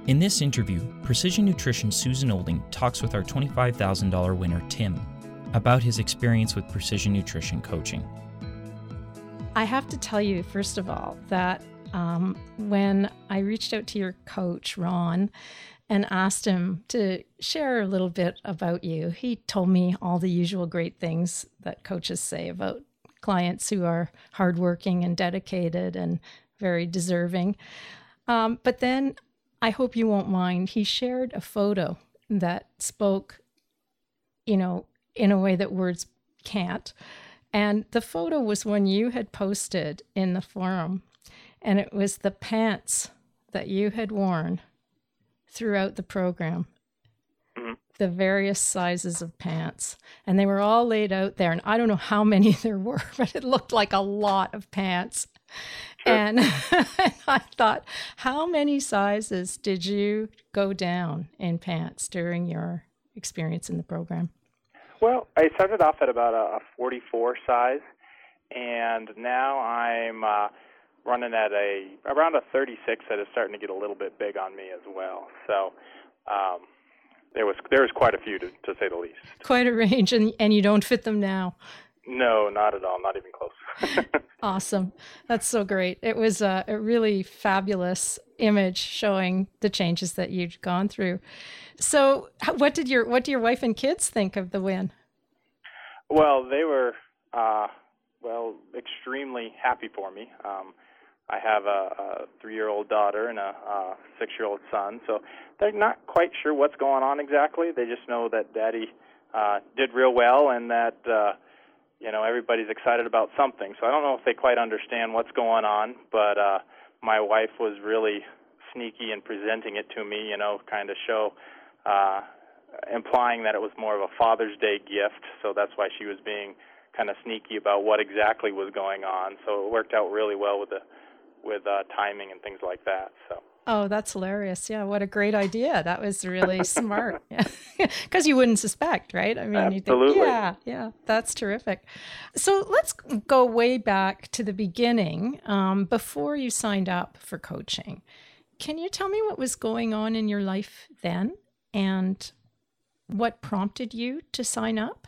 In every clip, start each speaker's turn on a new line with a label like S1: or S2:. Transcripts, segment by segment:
S1: In this interview, Precision Nutrition Susan Olding talks with our $25,000 winner, Tim, about his experience with Precision Nutrition coaching.
S2: I have to tell you, first of all, that when I reached out to your coach, Ron, and asked him to share a little bit about you, he told me all the usual great things that coaches say about clients who are hardworking and dedicated and very deserving. But then, I hope you won't mind, he shared a photo that spoke, in a way that words can't. And the photo was one you had posted in the forum, and it was the pants that you had worn throughout the program, the various sizes of pants. And they were all laid out there. And I don't know how many there were, but it looked like a lot of pants. Sure. And I thought, how many sizes did you go down in pants during your experience in the program?
S3: Well, I started off at about a 44 size, and now I'm running at around a 36 that is starting to get a little bit big on me as well. So there was quite a few to say the least.
S2: Quite a range, and you don't fit them now.
S3: No, not at all, not even close.
S2: Awesome. That's so great. It was a really fabulous image showing the changes that you'd gone through. So what do your wife and kids think of the win?
S3: Well, they were extremely happy for me. I have a 3-year-old daughter and a 6-year-old son, so they're not quite sure what's going on exactly. They just know that Daddy did real well and that everybody's excited about something. So I don't know if they quite understand what's going on, but my wife was really sneaky in presenting it to me, kind of implying that it was more of a Father's Day gift. So that's why she was being kind of sneaky about what exactly was going on. So it worked out really well with timing and things like that. So.
S2: Oh, that's hilarious. Yeah, what a great idea. That was really smart. Because you wouldn't suspect, right? I mean,
S3: absolutely.
S2: You think, yeah, that's terrific. So let's go way back to the beginning, before you signed up for coaching. Can you tell me what was going on in your life then and what prompted you to sign up?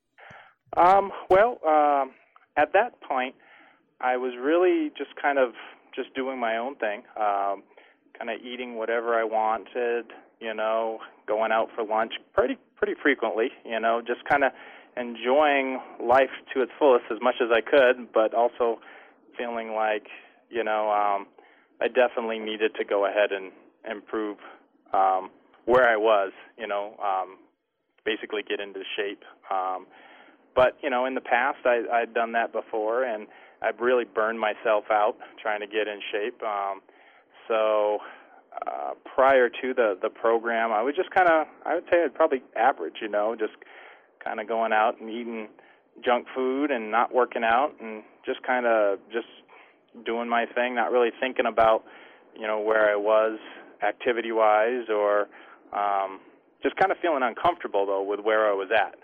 S3: At that point, I was really just doing my own thing. Kind of eating whatever I wanted, going out for lunch pretty frequently, just kind of enjoying life to its fullest as much as I could, but also feeling like, I definitely needed to go ahead and improve where I was, basically get into shape. But, in the past, I'd done that before, and I've really burned myself out trying to get in shape. So prior to the program, I was just I would say I'd probably average, just kind of going out and eating junk food and not working out and just doing my thing, not really thinking about, where I was activity-wise or just kind of feeling uncomfortable, though, with where I was at,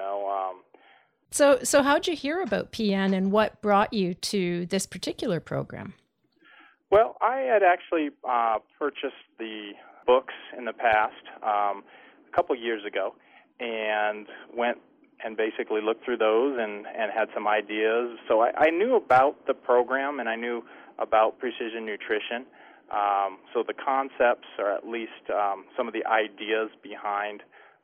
S2: So how'd you hear about PN and what brought you to this particular program?
S3: Well, I had actually purchased the books in the past a couple years ago and went and basically looked through those and had some ideas. So I knew about the program and I knew about Precision Nutrition. So the concepts, or at least some of the ideas behind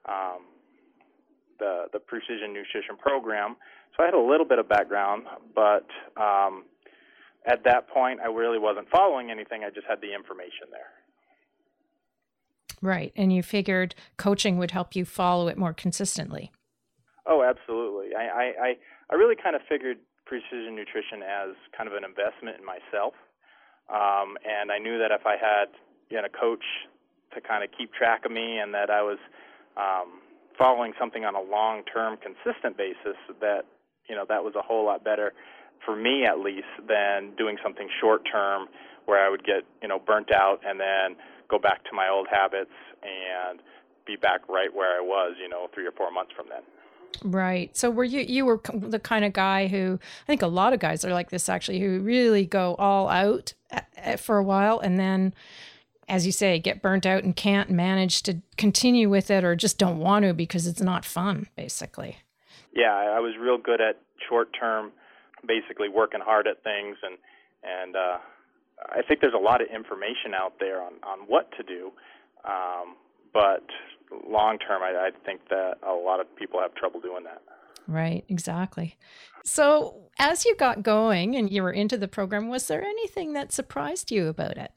S3: the Precision Nutrition program. So I had a little bit of background, but at that point, I really wasn't following anything. I just had the information there.
S2: Right. And you figured coaching would help you follow it more consistently.
S3: Oh, absolutely. I really kind of figured Precision Nutrition as kind of an investment in myself. And I knew that if I had a coach to kind of keep track of me and that I was following something on a long-term, consistent basis, that, that was a whole lot better for me at least than doing something short-term where I would get, burnt out and then go back to my old habits and be back right where I was, 3 or 4 months from then.
S2: Right. So were you were the kind of guy who, I think a lot of guys are like this actually, who really go all out for a while and then as you say, get burnt out and can't manage to continue with it or just don't want to because it's not fun, basically.
S3: Yeah, I was real good at short-term, basically working hard at things, and I think there's a lot of information out there on what to do, but long-term, I think that a lot of people have trouble doing that.
S2: Right, exactly. So as you got going and you were into the program, was there anything that surprised you about it?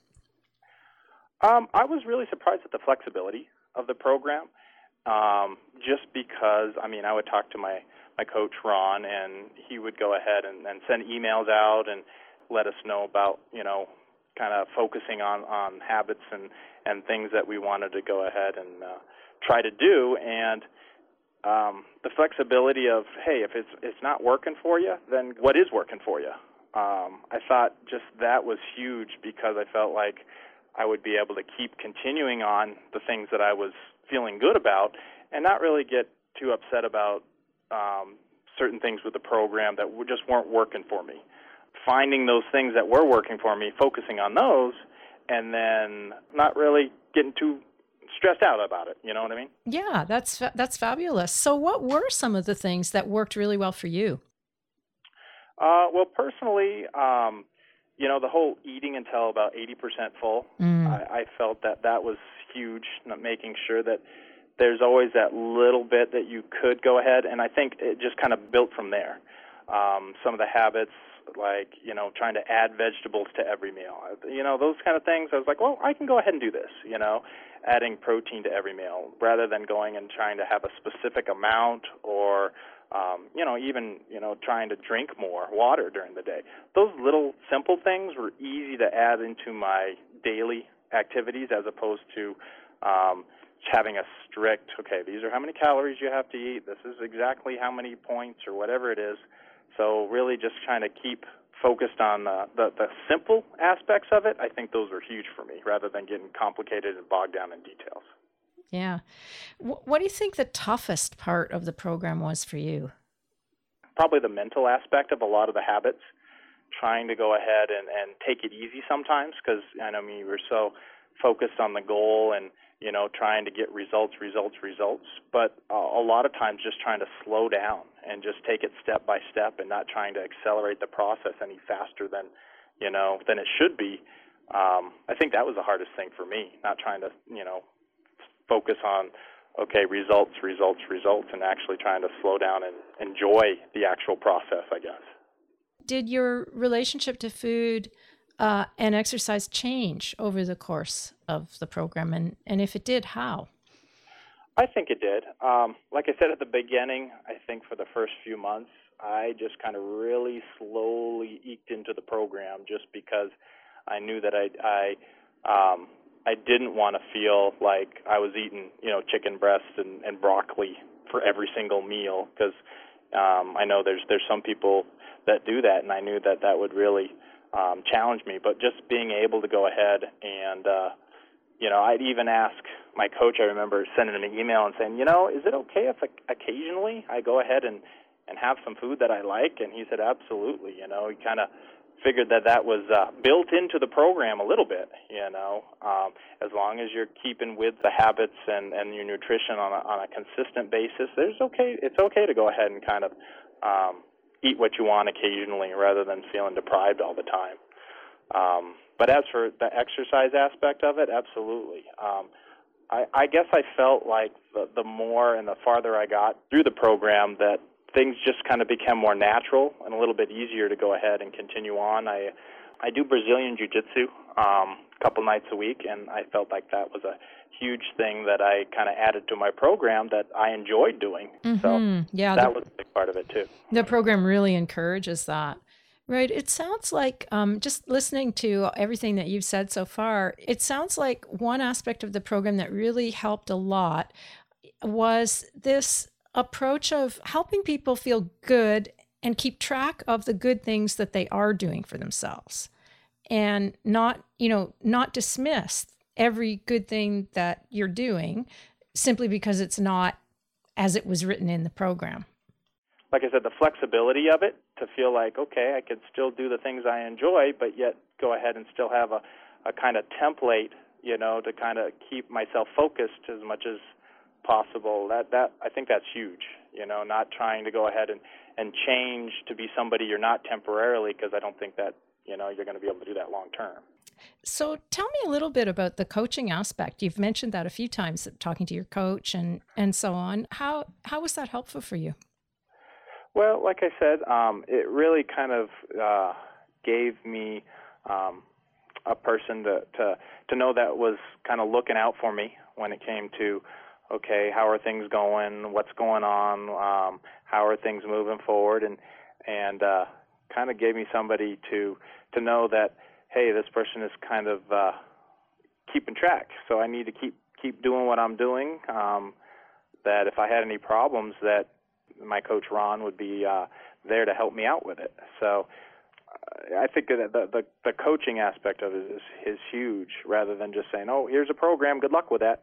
S3: I was really surprised at the flexibility of the program, just because, I would talk to my coach, Ron, and he would go ahead and send emails out and let us know about, kind of focusing on habits and things that we wanted to go ahead and try to do. And the flexibility of, hey, if it's not working for you, then what is working for you? I thought just that was huge because I felt like I would be able to keep continuing on the things that I was feeling good about and not really get too upset about certain things with the program that just weren't working for me. Finding those things that were working for me, focusing on those, and then not really getting too stressed out about it. You know what I mean?
S2: Yeah, that's fabulous. So what were some of the things that worked really well for you?
S3: Well, personally, the whole eating until about 80% full, I felt that was huge, making sure that there's always that little bit that you could go ahead, and I think it just kind of built from there. Some of the habits, like, trying to add vegetables to every meal, those kind of things, I was like, well, I can go ahead and do this, adding protein to every meal rather than going and trying to have a specific amount or even, trying to drink more water during the day. Those little simple things were easy to add into my daily activities as opposed to having a strict, okay, these are how many calories you have to eat, this is exactly how many points or whatever it is. So really just trying to keep focused on the simple aspects of it. I think those were huge for me rather than getting complicated and bogged down in details.
S2: Yeah. What do you think the toughest part of the program was for you?
S3: Probably the mental aspect of a lot of the habits, trying to go ahead and take it easy sometimes because, we were so focused on the goal and, trying to get results, but a lot of times just trying to slow down and just take it step by step and not trying to accelerate the process any faster than it should be. I think that was the hardest thing for me, not trying to, focus on, okay, results, and actually trying to slow down and enjoy the actual process, I guess.
S2: Did your relationship to food and exercise change over the course of the program? And if it did, how?
S3: I think it did. Like I said at the beginning, I think for the first few months, I just kind of really slowly eked into the program just because I knew that I didn't want to feel like I was eating, chicken breast and broccoli for every single meal because I know there's some people that do that, and I knew that would really challenge me. But just being able to go ahead and, I'd even ask my coach, I remember sending an email and saying, is it okay if occasionally I go ahead and have some food that I like? And he said, absolutely. He kind of figured that was built into the program a little bit, as long as you're keeping with the habits and your nutrition on a consistent basis, it's okay to go ahead and kind of eat what you want occasionally rather than feeling deprived all the time. But as for the exercise aspect of it, absolutely. I guess I felt like the more and the farther I got through the program that things just kind of became more natural and a little bit easier to go ahead and continue on. I do Brazilian Jiu-Jitsu a couple nights a week, and I felt like that was a huge thing that I kind of added to my program that I enjoyed doing.
S2: Mm-hmm.
S3: So
S2: yeah,
S3: that was a big part of it too.
S2: The program really encourages that. Right. It sounds like, just listening to everything that you've said so far, it sounds like one aspect of the program that really helped a lot was this approach of helping people feel good and keep track of the good things that they are doing for themselves and not dismiss every good thing that you're doing simply because it's not as it was written in the program.
S3: Like I said, the flexibility of it to feel like, okay, I could still do the things I enjoy, but yet go ahead and still have a kind of template, to kind of keep myself focused as much as possible. That I think that's huge, not trying to go ahead and change to be somebody you're not temporarily, because I don't think that, you're going to be able to do that long term.
S2: So tell me a little bit about the coaching aspect. You've mentioned that a few times, talking to your coach and so on. How was that helpful for you?
S3: Well, like I said, it really kind of gave me a person to know that was kind of looking out for me when it came to, okay, how are things going? What's going on? How are things moving forward? And kind of gave me somebody to know that, hey, this person is kind of keeping track, so I need to keep doing what I'm doing. That if I had any problems, that my coach Ron would be there to help me out with it. So I think that the coaching aspect of it is huge, rather than just saying, "Oh, here's a program. Good luck with that."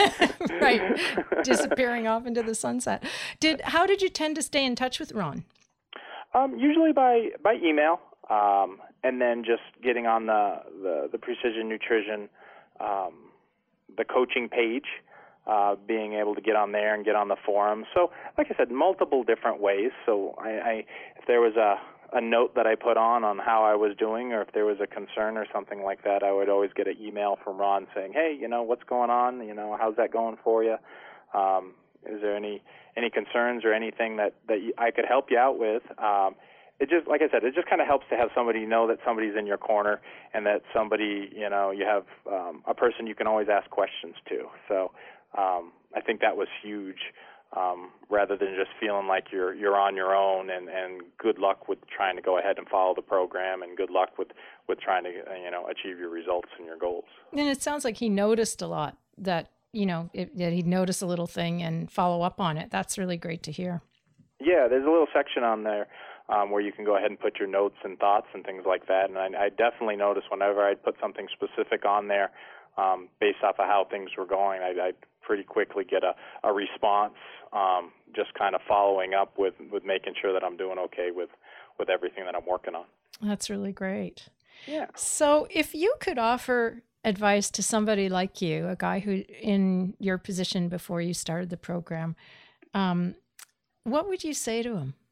S2: Right, disappearing off into the sunset. How did you tend to stay in touch with Ron?
S3: Usually by email, and then just getting on the Precision Nutrition, the coaching page, being able to get on there and get on the forum. So, like I said, multiple different ways. So, if there was a note that I put on how I was doing, or if there was a concern or something like that, I would always get an email from Ron saying, "Hey, what's going on? How's that going for you? Is there any concerns or anything that I could help you out with?" It just, like I said, it just kind of helps to have somebody know that somebody's in your corner, and that somebody, you have a person you can always ask questions to. So I think that was huge, rather than just feeling like you're on your own, and good luck with trying to go ahead and follow the program, and good luck with trying to achieve your results and your goals.
S2: And it sounds like he noticed a lot, that that he'd notice a little thing and follow up on it. That's really great to hear.
S3: Yeah, there's a little section on there where you can go ahead and put your notes and thoughts and things like that. And I definitely noticed whenever I'd put something specific on there, based off of how things were going, I'd pretty quickly get a response, just kind of following up with making sure that I'm doing okay with everything that I'm working on. That's
S2: really great.
S3: Yeah.
S2: So if you could offer advice to somebody like you, a guy who in your position before you started the program, what would you say to him?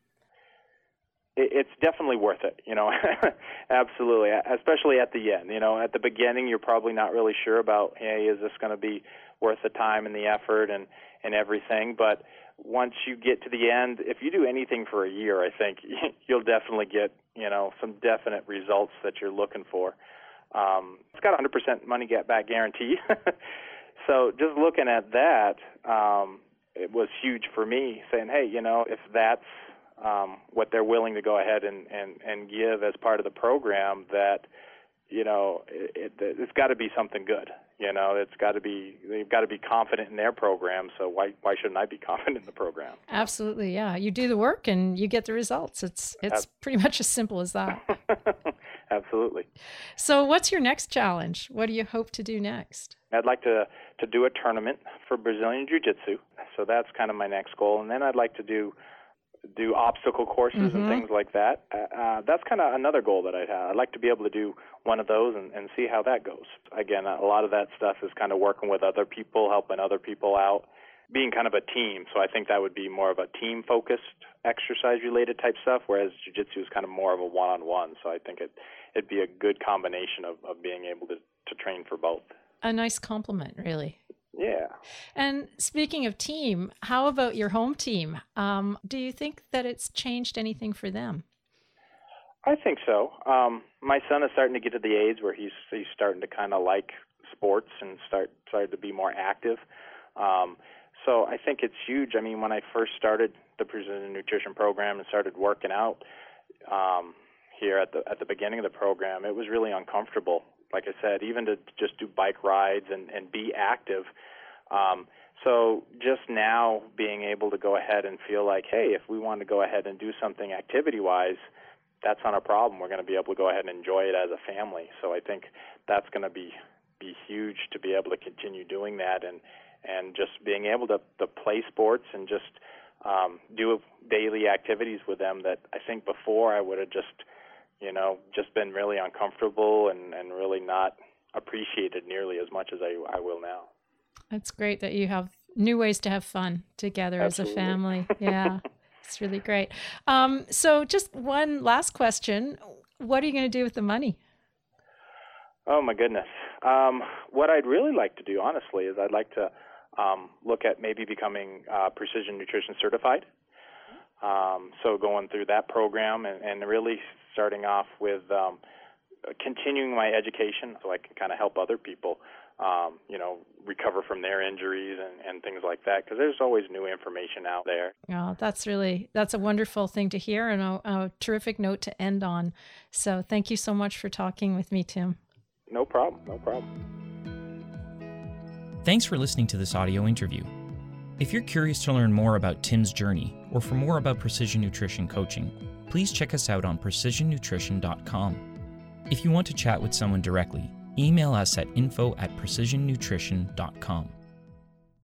S3: It's definitely worth it, absolutely, especially at the end. At the beginning, you're probably not really sure about, hey, is this going to be worth the time and the effort and everything? But once you get to the end, if you do anything for a year, I think you'll definitely get, some definite results that you're looking for. It's got a 100% money back guarantee. So just looking at that, it was huge for me, saying, hey, if that's what they're willing to go ahead and give as part of the program, that it's got to be something good. It's got to be, they've got to be confident in their program. So why shouldn't I be confident in the program?
S2: Absolutely, yeah. You do the work and you get the results. It's pretty much as simple as that.
S3: Absolutely.
S2: So what's your next challenge? What do you hope to do next?
S3: I'd like to do a tournament for Brazilian Jiu-Jitsu. So that's kind of my next goal. And then I'd like to do obstacle courses and things like that. That's kind of another goal that I'd have. I'd like to be able to do one of those and see how that goes. Again, a lot of that stuff is kind of working with other people, helping other people out, being kind of a team. So I think that would be more of a team-focused, exercise-related type stuff, whereas jiu-jitsu is kind of more of a one-on-one. So I think it'd be a good combination of being able to train for both.
S2: A nice compliment, really.
S3: Yeah.
S2: And speaking of team, how about your home team? Do you think that it's changed anything for them?
S3: I think so. My son is starting to get to the age where he's starting to kind of like sports and started to be more active. So I think it's huge. I mean, when I first started the Precision Nutrition program and started working out here at the beginning of the program, it was really uncomfortable. Like I said, even to just do bike rides and be active. So just now being able to go ahead and feel like, hey, if we want to go ahead and do something activity-wise, that's not a problem. We're going to be able to go ahead and enjoy it as a family. So I think that's going to be huge to be able to continue doing that and just being able to play sports and just do daily activities with them that I think before I would have just been really uncomfortable and really not appreciated nearly as much as I will now.
S2: It's great that you have new ways to have fun together. Absolutely. As a family. Yeah, it's really great. So just one last question. What are you going to do with the money?
S3: Oh, my goodness. What I'd really like to do, honestly, is I'd like to look at maybe becoming Precision Nutrition certified. So going through that program and really starting off with continuing my education so I can kind of help other people, recover from their injuries and things like that, because there's always new information out there.
S2: Oh, that's a wonderful thing to hear and a terrific note to end on. So thank you so much for talking with me, Tim.
S3: No problem.
S1: Thanks for listening to this audio interview. If you're curious to learn more about Tim's journey or for more about Precision Nutrition coaching, please check us out on precisionnutrition.com. If you want to chat with someone directly, email us at info@precisionnutrition.com.